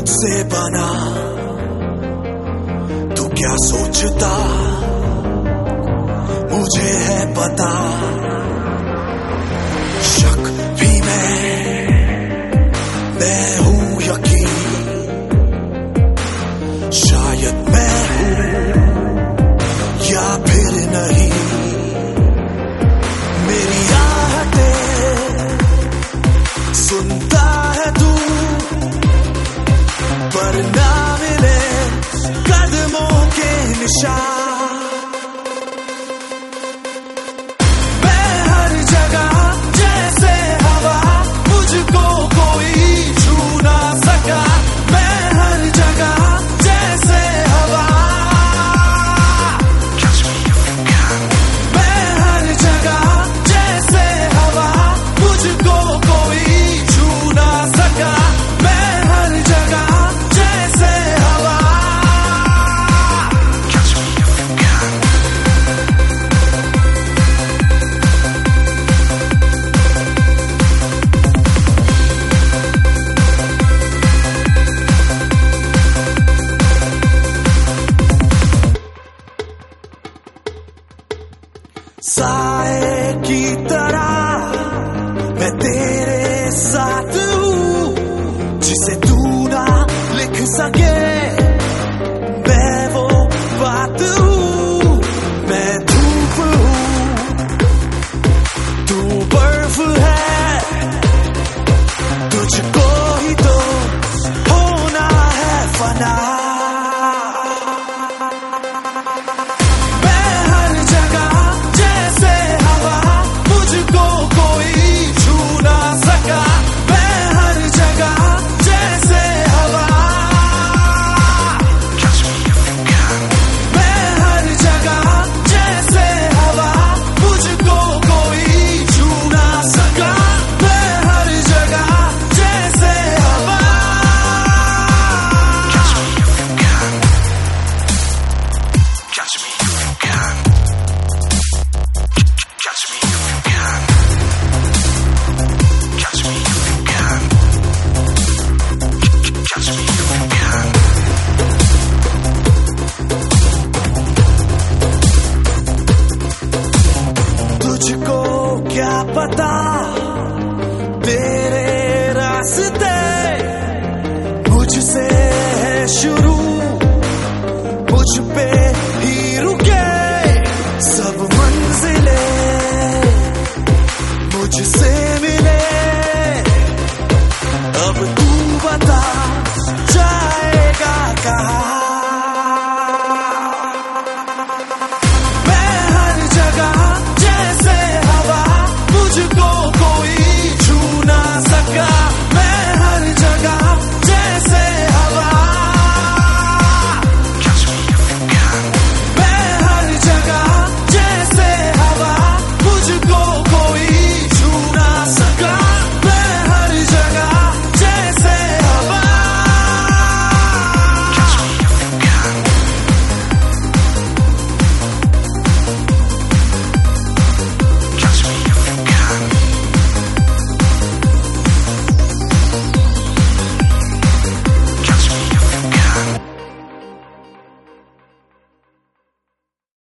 से बना, तू क्या सोचता मुझे है पता। शक भी मैं हूं यकीन, शायद मैं हूं या फिर नहीं। मेरी आहटें सुनता है तू, पर ना मिले कदमों के निशान। मैं हर जगह जैसे हवा, मुझको कोई छू ना सका। मैं हर जगह जैसे हवा, मैं हर जगह जैसे हवा, मुझको कोई छू ना सका। मैं हर जगह जैसे हवा। साए की तरह मैं तेरे साथ हूँ, जिसे तू ना लिख सके